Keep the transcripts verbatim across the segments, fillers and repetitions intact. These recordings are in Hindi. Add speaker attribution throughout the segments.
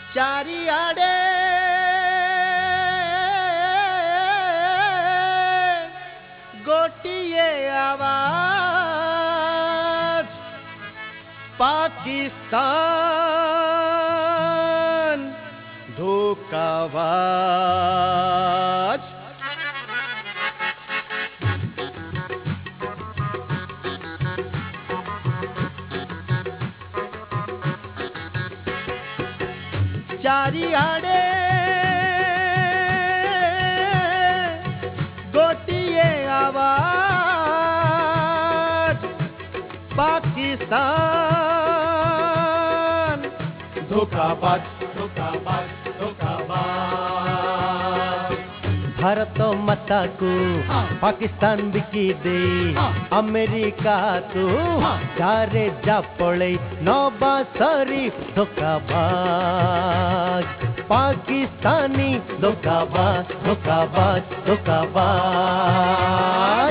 Speaker 1: चारिआडे गोटिए आवाज पाकिस्तान धोखाबाज। चारिआडे गोटिए आवाज पाकिस्तान धोखाबाज धोखाबाज धोखाबाज। भारत माता को पाकिस्तान बिकी दे अमेरिका तो जारे जा पड़े नौबा शरीफ धोखाबाज पाकिस्तानी धोखाबाज धोखाबाज धोखाबाज।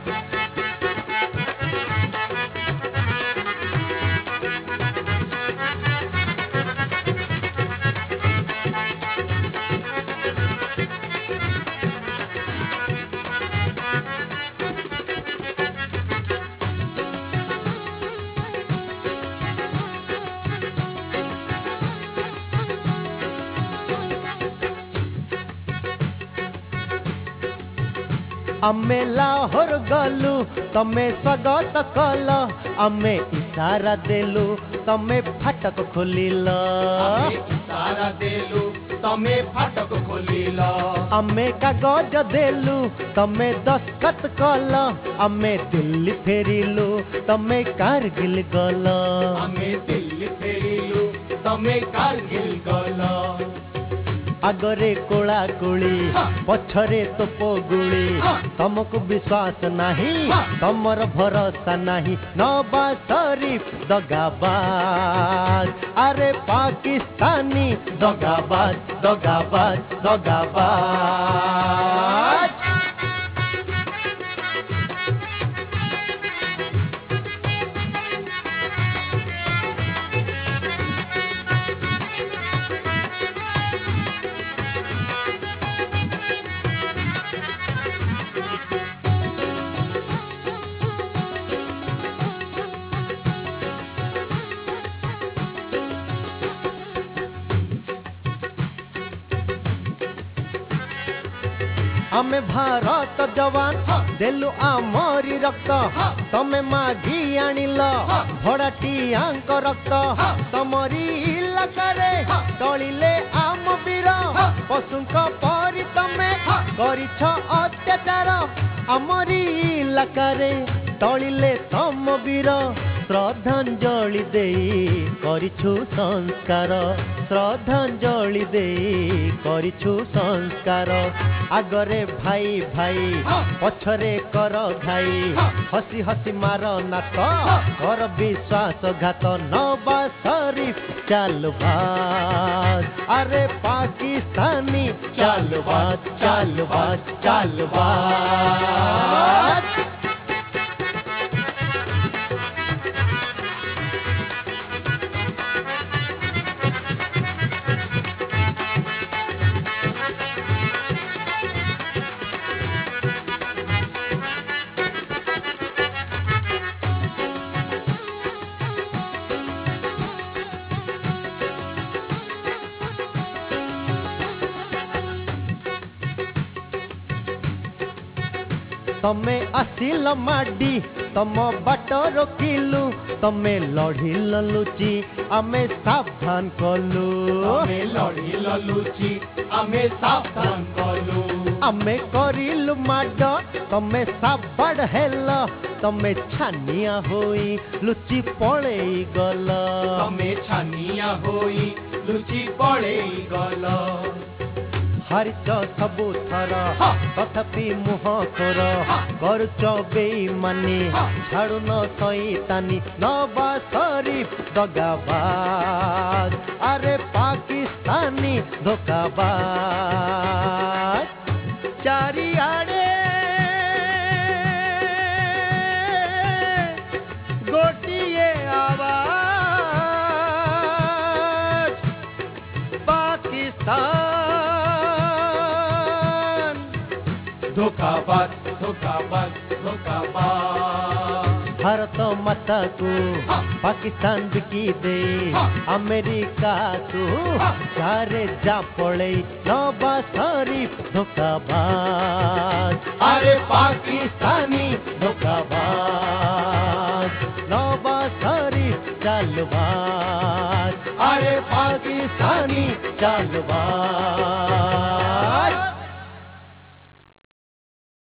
Speaker 1: आमे लाहौर गलु तमे स्वागत कल आमे इशारा देलु तमे फाटक खोलिल
Speaker 2: इशारा देलु तमे फाटक खोलिल।
Speaker 1: आमे कागज देलु तमे दस्तखत कल आमे दिल्ली फेरिलु तमे कारगिल गल
Speaker 2: आमे दिल्ली फेरिलु तमे कारगिल गल।
Speaker 1: आगरे कोला कोली पछरे तोप गुली तुमको विश्वास नहीं तमर भरोसा नहीं नौबा शरीफ दगाबाज अरे पाकिस्तानी दगाबाज दगाबाज दगाबाज। आमे भारत जवान देलु आमरी रक्त तमे मागी आनिल भड़ाटियांक रक्त तमरी इलाकारे तलिले आम वीर पशुंक परि तमे करिछ अत्याचार आमरी इलाकारे तलिले तम वीर श्रद्धांजलि देई करिछु संस्कार श्रद्धांजलि देई करिछु संस्कार। आगरे भाई भाई पछरे कर घाई हसी हसी मार नाक कर विश्वासघात नौबा शरीफ चालबाज अरे पाकिस्तानी चालबाज चालबाज चालबाज। तमे आसिल माडी तम बाट रोकिलु तमे लड़िल लुची आमे सावधान कलु
Speaker 2: आमे लड़िल लुची आमे सावधान कलु।
Speaker 1: आमे करिलु माड तमे साबाड़ हेल तमे छानिया होई लुची पळेई गल
Speaker 2: तमे छानिया होई लुची पळेई गल।
Speaker 1: हारिच सबु थर तथापि मुह तोर करुच बेईमानी छाड़ुन शैतानी नौबा शरीफ दगाबाज अरे पाकिस्तानी धोखाबाज। चारिआडे गोटिए आवाज
Speaker 2: धोखाबाज धोखाबाज धोखाबाज
Speaker 1: भारत माता को पाकिस्तान बिकी दे अमेरिका को चारे जा पड़े नवाज शरीफ धोखाबाज
Speaker 2: अरे
Speaker 1: पाकिस्तानी धोखाबाज नवाज शरीफ चालबाज
Speaker 2: अरे
Speaker 1: पाकिस्तानी चालबाज